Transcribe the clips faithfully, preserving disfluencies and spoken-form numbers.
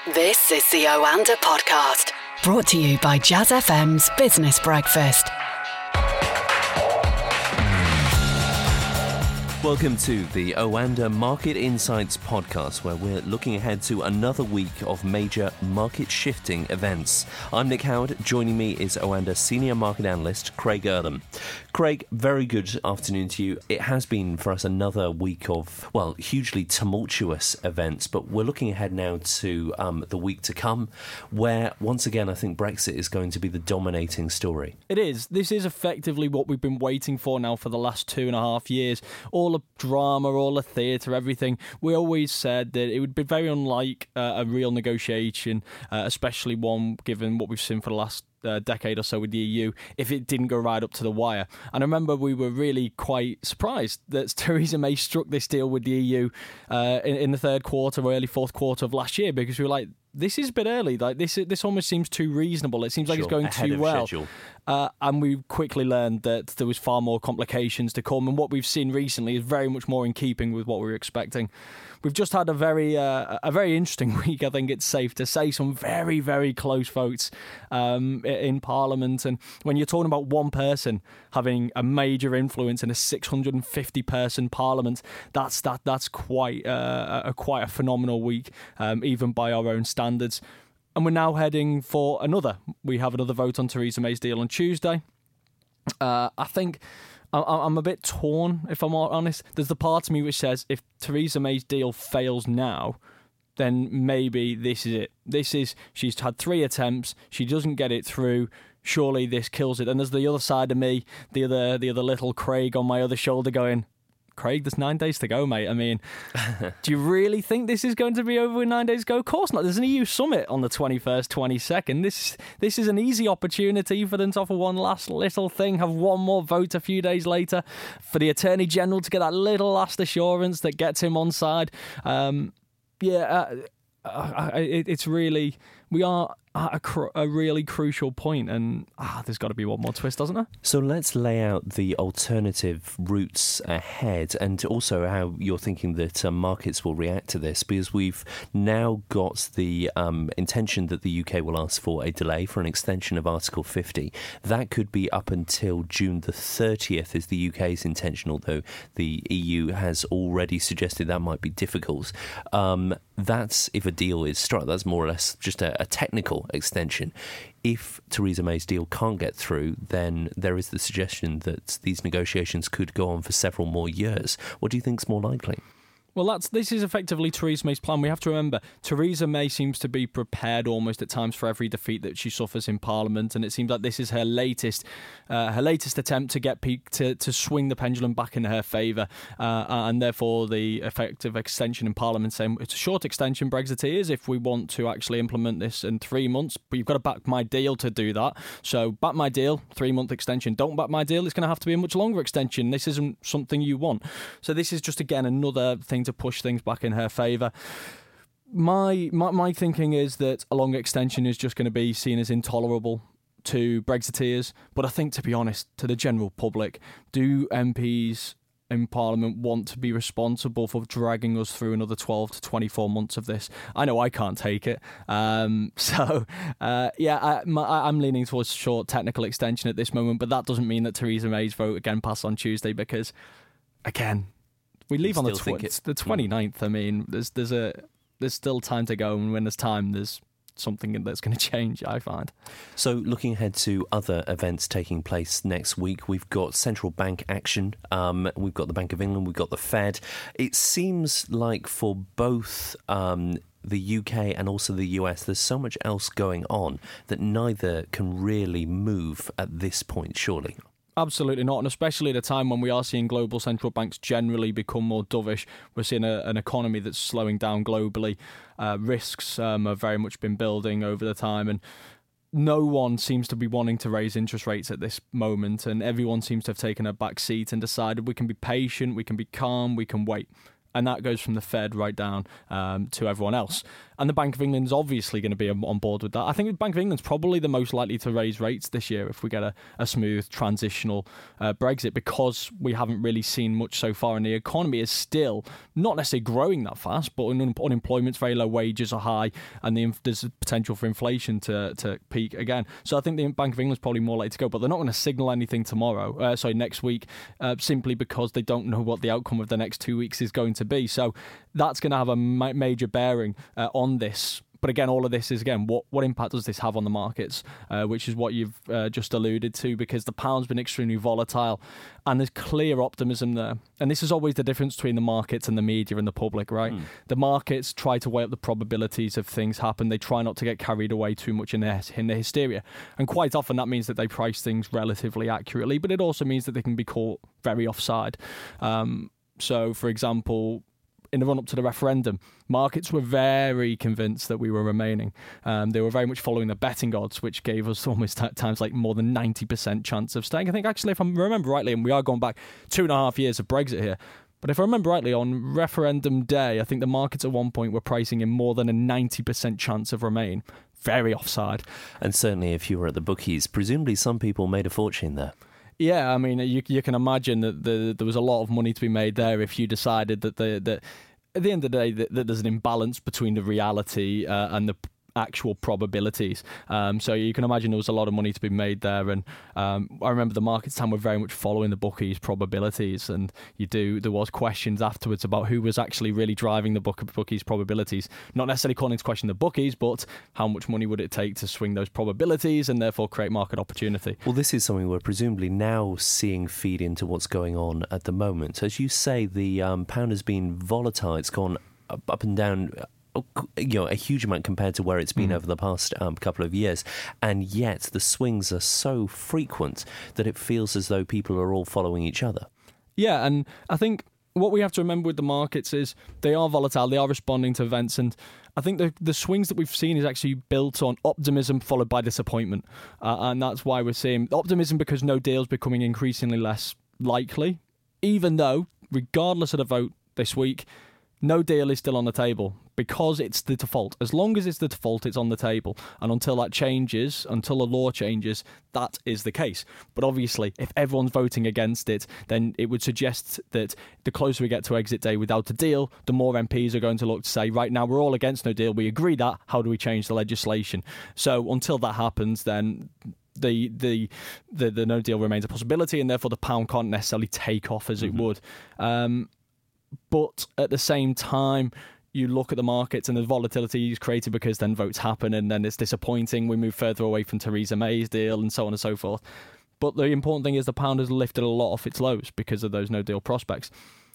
This is the Oanda Podcast, brought to you by Jazz F M's Business Breakfast. Welcome to the Oanda Market Insights Podcast, where we're looking ahead to another week of major market-shifting events. I'm Nick Howard. Joining me is Oanda Senior Market Analyst Craig Erlam. Craig, very good afternoon to you. It has been for us another week of, well, hugely tumultuous events, but we're looking ahead now to um, the week to come, where, once again, I think Brexit is going to be the dominating story. It is. This is effectively what we've been waiting for now for the last two and a half years. All the drama, all the theatre, everything. We always said that it would be very unlike uh, a real negotiation, uh, especially one given what we've seen for the last Uh, decade or so with the E U, if it didn't go right up to the wire. And I remember we were really quite surprised that Theresa May struck this deal with the E U uh, in, in the third quarter or early fourth quarter of last year, because we were like, this is a bit early. Like this, this almost seems too reasonable. It seems like Sure, it's going ahead too of well. schedule. Uh, and we quickly learned that there was far more complications to come. And what we've seen recently is very much more in keeping with what we were expecting. We've just had a very uh, a very interesting week, I think it's safe to say. Some very, very close votes um, in Parliament. And when you're talking about one person having a major influence in a six hundred fifty person Parliament, that's that that's quite uh, a quite a phenomenal week, um, even by our own standards. And we're now heading for another. We have another vote on Theresa May's deal on Tuesday. Uh, I think I'm a bit torn, if I'm honest. There's the part of me which says if Theresa May's deal fails now, then maybe this is it. This is, she's had three attempts, she doesn't get it through, surely this kills it. And there's the other side of me, the other the other little Craig on my other shoulder going, Craig, there's nine days to go, mate. I mean, do you really think this is going to be over in nine days to go? Of course not. There's an E U summit on the twenty-first, twenty-second. This this is an easy opportunity for them to offer one last little thing, have one more vote a few days later, for the Attorney General to get that little last assurance that gets him on side. Um, yeah, uh, uh, it, it's really, we are at a, cr- a really crucial point, and ah, there's got to be one more twist, doesn't there? So let's lay out the alternative routes ahead, and also how you're thinking that uh, markets will react to this, because we've now got the um, intention that the U K will ask for a delay for an extension of Article fifty. That could be up until June the thirtieth is the U K's intention, although the E U has already suggested that might be difficult. Um, that's if a deal is struck. That's more or less just a, a technical extension. If Theresa May's deal can't get through, then there is the suggestion that these negotiations could go on for several more years. What do you think is more likely? Well, that's this is effectively Theresa May's plan. We have to remember, Theresa May seems to be prepared almost at times for every defeat that she suffers in Parliament, and it seems like this is her latest, uh, her latest attempt to get pe- to to swing the pendulum back in her favour, uh, and therefore the effective extension in Parliament saying it's a short extension, Brexiteers, if we want to actually implement this in three months, but you've got to back my deal to do that. So back my deal, three month extension. Don't back my deal, it's going to have to be a much longer extension. This isn't something you want. So this is just again another thing to push things back in her favour. My, my my thinking is that a longer extension is just going to be seen as intolerable to Brexiteers. But I think, to be honest, to the general public, do M Ps in Parliament want to be responsible for dragging us through another twelve to twenty-four months of this? I know I can't take it. Um, so, uh, yeah, I, my, I'm leaning towards short technical extension at this moment, but that doesn't mean that Theresa May's vote again passed on Tuesday, because, again, we leave You on the, still tw- think it- the twenty-ninth. I mean, there's there's a there's still time to go, and when there's time, there's something that's going to change, I find. So looking ahead to other events taking place next week, we've got central bank action, um, we've got the Bank of England, we've got the Fed. It seems like for both um, the U K and also the U S, there's so much else going on that neither can really move at this point, surely. Absolutely not, and especially at a time when we are seeing global central banks generally become more dovish. We're seeing a, an economy that's slowing down globally. Uh, risks um, have very much been building over the time, and no one seems to be wanting to raise interest rates at this moment, and everyone seems to have taken a back seat and decided we can be patient, we can be calm, we can wait. And that goes from the Fed right down um, to everyone else. And the Bank of England's obviously going to be on board with that. I think the Bank of England's probably the most likely to raise rates this year if we get a, a smooth transitional uh, Brexit, because we haven't really seen much so far, and the economy is still not necessarily growing that fast, but un- unemployment's very low, wages are high, and the, there's potential for inflation to, to peak again. So I think the Bank of England's probably more likely to go, but they're not going to signal anything tomorrow, uh, sorry, next week, uh, simply because they don't know what the outcome of the next two weeks is going to be. So that's going to have a ma- major bearing uh, on this. But again, all of this is, again, what, what impact does this have on the markets, uh, which is what you've uh, just alluded to, because the pound's been extremely volatile and there's clear optimism there. And this is always the difference between the markets and the media and the public, right? Mm. The markets try to weigh up the probabilities of things happen. They try not to get carried away too much in the, in the hysteria. And quite often that means that they price things relatively accurately, but it also means that they can be caught very offside. Um, so, for example, in the run-up to the referendum, markets were very convinced that we were remaining. Um, they were very much following the betting odds, which gave us almost at times like more than ninety percent chance of staying. I think actually, if I remember rightly, and we are going back two and a half years of Brexit here, but if I remember rightly, on referendum day, I think the markets at one point were pricing in more than a ninety percent chance of remain. Very offside. And certainly if you were at the bookies, presumably some people made a fortune there. Yeah, I mean, you you can imagine that the, there was a lot of money to be made there if you decided that the that at the end of the day that, that there's an imbalance between the reality uh, and the actual probabilities. Um, so you can imagine there was a lot of money to be made there, and um, I remember the markets time were very much following the bookies' probabilities, and you do there was questions afterwards about who was actually really driving the book bookies' probabilities. Not necessarily calling into question the bookies, but how much money would it take to swing those probabilities and therefore create market opportunity. Well, this is something we're presumably now seeing feed into what's going on at the moment. As you say, the um, pound has been volatile. It's gone up, up and down, you know, a huge amount compared to where it's been mm. over the past um, couple of years, and yet the swings are so frequent that it feels as though people are all following each other. Yeah, and I think what we have to remember with the markets is they are volatile, they are responding to events, and I think the the swings that we've seen is actually built on optimism followed by disappointment, uh, and that's why we're seeing optimism, because no deal's becoming increasingly less likely, even though, regardless of the vote this week, no deal is still on the table, because it's the default. As long as it's the default, it's on the table. And until that changes, until the law changes, that is the case. But obviously, if everyone's voting against it, then it would suggest that the closer we get to exit day without a deal, the more M Ps are going to look to say, right now, we're all against no deal. We agree that. How do we change the legislation? So until that happens, then The, the the the no deal remains a possibility, and therefore the pound can't necessarily take off as mm-hmm. it would. Um, but at the same time, you look at the markets and the volatility is created because then votes happen and then it's disappointing. We move further away from Theresa May's deal and so on and so forth. But the important thing is the pound has lifted a lot off its lows because of those no deal prospects.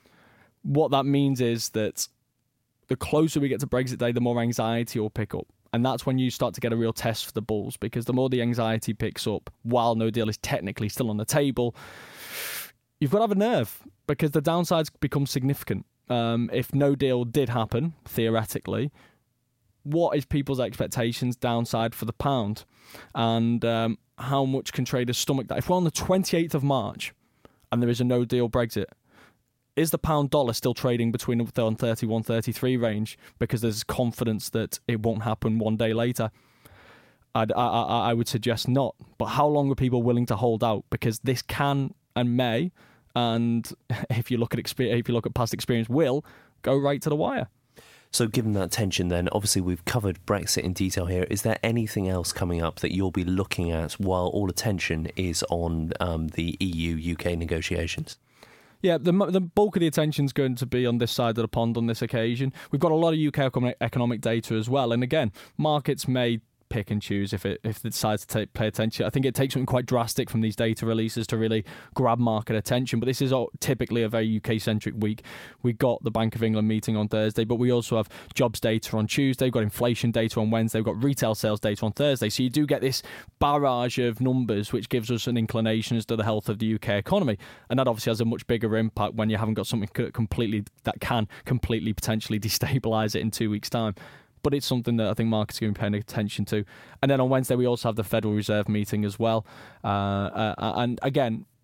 What that means is that the closer we get to Brexit Day, the more anxiety will pick up. And that's when you start to get a real test for the bulls, because the more the anxiety picks up while no deal is technically still on the table, you've got to have a nerve, because the downsides become significant. Um, if no deal did happen, theoretically, what is people's expectations downside for the pound? And um, how much can traders stomach that? If we're on the twenty-eighth of March and there is a no deal Brexit, is the pound dollar still trading between the one thirty, one thirty-three range because there's confidence that it won't happen one day later? I'd, I, I, I would suggest not. But how long are people willing to hold out? Because this can and may, and if you look at experience, if you look at past experience, will go right to the wire. So given that tension then, obviously we've covered Brexit in detail here. Is there anything else coming up that you'll be looking at while all attention is on um, the E U U K negotiations? Yeah, the the bulk of the attention is going to be on this side of the pond on this occasion. We've got a lot of U K economic data as well. And again, markets may pick and choose if it if it decides to take, pay attention. I think it takes something quite drastic from these data releases to really grab market attention. But this is typically a very U K-centric week. We got the Bank of England meeting on Thursday, but we also have jobs data on Tuesday. We've got inflation data on Wednesday. We've got retail sales data on Thursday. So you do get this barrage of numbers, which gives us an inclination as to the health of the U K economy. And that obviously has a much bigger impact when you haven't got something completely that can completely potentially destabilise it in two weeks' time. But it's something that I think markets are going to be paying attention to. And then on Wednesday, we also have the Federal Reserve meeting as well. Uh, uh, and again,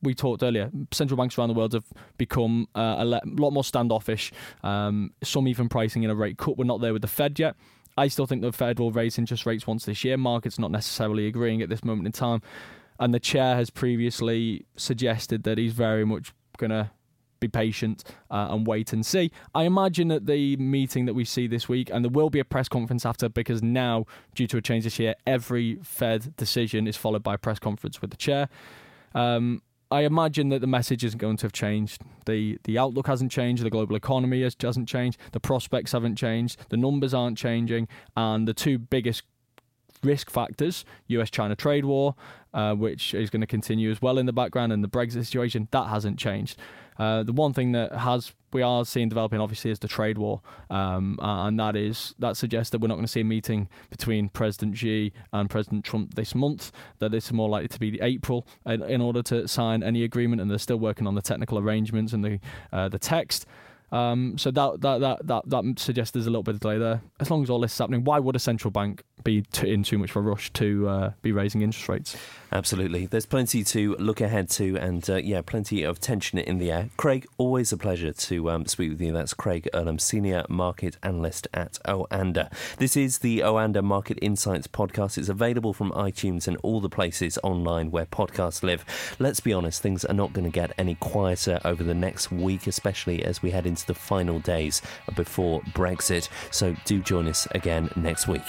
we talked earlier, central banks around the world have become uh, a lot more standoffish. Um, some even pricing in a rate cut. We're not there with the Fed yet. I still think the Fed will raise interest rates once this year. Markets not necessarily agreeing at this moment in time. And the chair has previously suggested that he's very much going to be patient uh, and wait and see. I imagine at the meeting that we see this week, and there will be a press conference after, because now, due to a change this year, every Fed decision is followed by a press conference with the chair. Um, I imagine that the message isn't going to have changed. The the outlook hasn't changed. The global economy has, hasn't changed. The prospects haven't changed. The numbers aren't changing. And the two biggest risk factors, U S China trade war, uh, which is going to continue as well in the background, and the Brexit situation, that hasn't changed. Uh, the one thing that has we are seeing developing, obviously, is the trade war, um, and that is that suggests that we're not going to see a meeting between President Xi and President Trump this month. That it's more likely to be April in, in order to sign any agreement, and they're still working on the technical arrangements and the uh, the text. Um, so that, that that that that suggests there's a little bit of delay there. As long as all this is happening, why would a central bank be t- in too much of a rush to uh, be raising interest rates? Absolutely. There's plenty to look ahead to, and uh, yeah, plenty of tension in the air. Craig, always a pleasure to um, speak with you. That's Craig Erlam, Senior Market Analyst at Oanda. This is the Oanda Market Insights podcast. It's available from iTunes and all the places online where podcasts live. Let's be honest, things are not going to get any quieter over the next week, especially as we head into the final days before Brexit. So do join us again next week.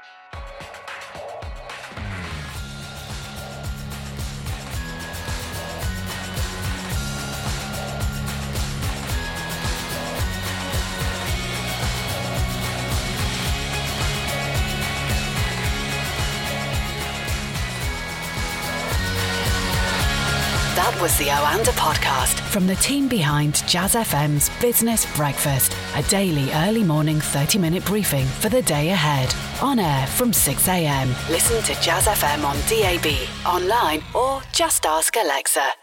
That was the Oanda podcast from the team behind Jazz F M's Business Breakfast, a daily early morning thirty minute briefing for the day ahead. On air from six a.m. Listen to Jazz F M on D A B, online, or just ask Alexa.